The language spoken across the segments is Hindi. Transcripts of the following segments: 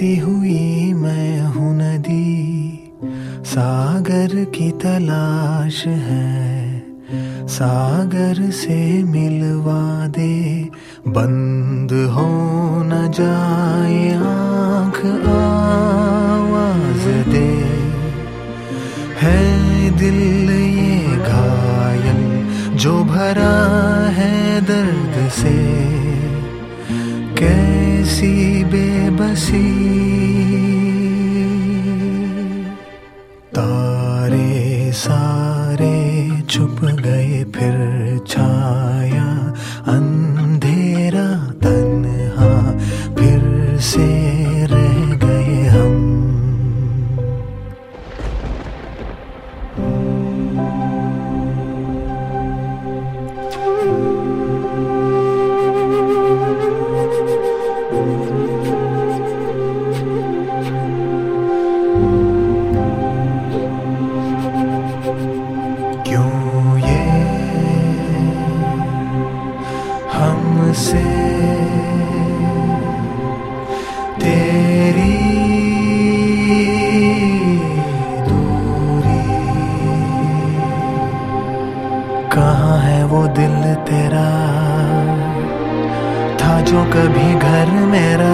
बहती हुई मैं हूँ नदी, सागर की तलाश है, सागर से मिलवा दे, बंद हो न जाए आँख, आवाज दे। है दिल ये घायल जो भरा है दर्द से, कैसी बेबसी। तारे सारे छुप गए, फिर छाया अंधेरा तन्हा, फिर से रह गए हम। क्यों ये हमसे तेरी दूरी, कहाँ है वो दिल तेरा, था जो कभी घर मेरा,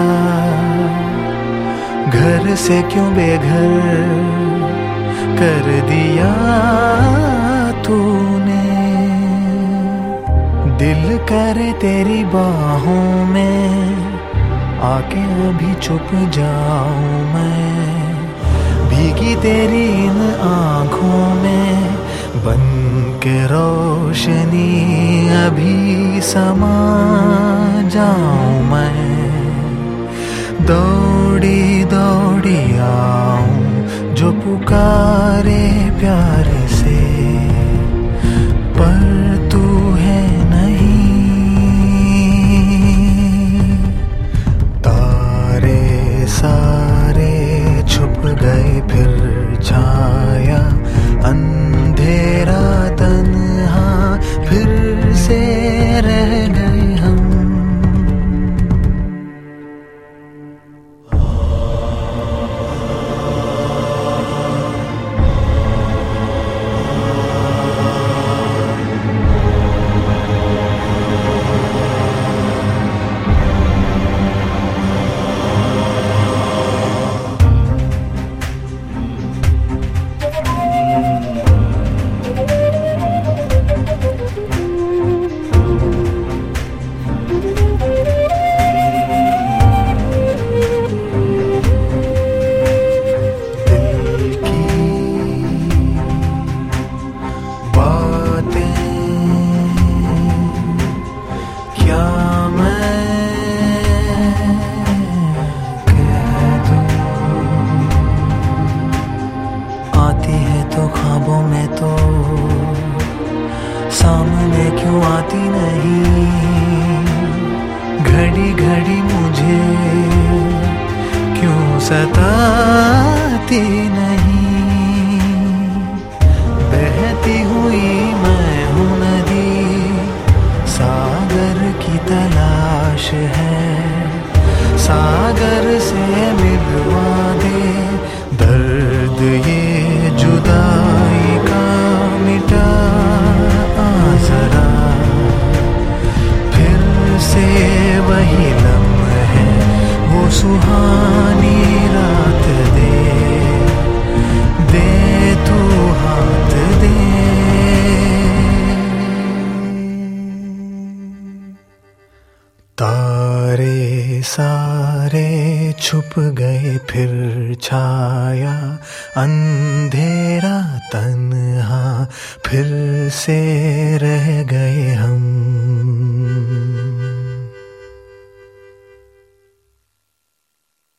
घर से क्यों बेघर कर दिया तूने। दिल करे तेरी बाहों में आके अभी छुप जाऊं मैं, भीगी तेरी इन आँखों में बन के रोशनी अभी समा जाऊं मैं। दौड़ी दौड़ी आऊं जो पुकारे प्यार से, पर तू है नहीं। तारे सारे छुप गए, फिर छाया अंधेरा तन्हा, फिर से रह गए हम। ख्वाबों में तो सामने क्यों आती नहीं, घड़ी घड़ी मुझे क्यों सताती नहीं। बहती हुई मैं हूँ नदी, सागर की तलाश है, सागर से मिलवा दे, दर्द ये जुदाई का मिटा जरा। फिर से वही लम्हे, वो सुहानी रात दे, दे तू हाथ दे। तारे सारे छुप गए, फिर छाया अंधेरा तन्हा, फिर से रह गए हम।